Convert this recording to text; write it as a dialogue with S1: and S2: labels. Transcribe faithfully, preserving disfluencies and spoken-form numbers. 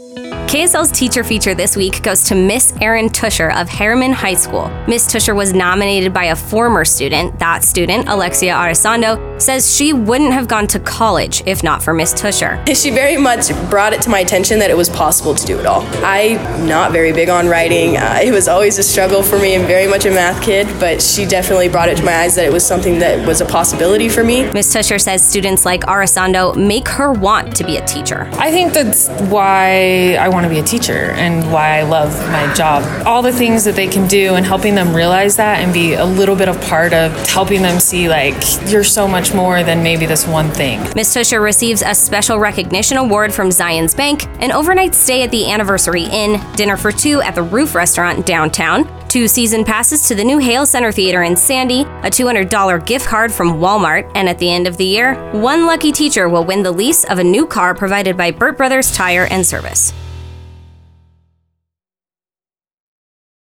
S1: K S L's teacher feature this week goes to Miss Erin Tusher of Harriman High School. Miss Tusher was nominated by a former student. That student, Alexia Arresondo, says she wouldn't have gone to college if not for Miss Tusher.
S2: She very much brought it to my attention that it was possible to do it all. I'm not very big on writing. Uh, it was always a struggle for me. I'm very much a math kid, but she definitely brought it to my eyes that it was something that was a possibility for me.
S1: Miss Tusher says students like Arresondo make her want to be a teacher.
S3: I think that's why I want to be a teacher and why I love my job. All the things that they can do and helping them realize that and be a little bit of part of helping them see, like, you're so much more than maybe this one thing.
S1: Miss Tusher receives a special recognition award from Zions Bank, an overnight stay at the Anniversary Inn, dinner for two at the Roof Restaurant downtown, two season passes to the new Hale Center Theater in Sandy, a two hundred dollars gift card from Walmart, and at the end of the year, one lucky teacher will win the lease of a new car provided by Burt Brothers Tire and Service.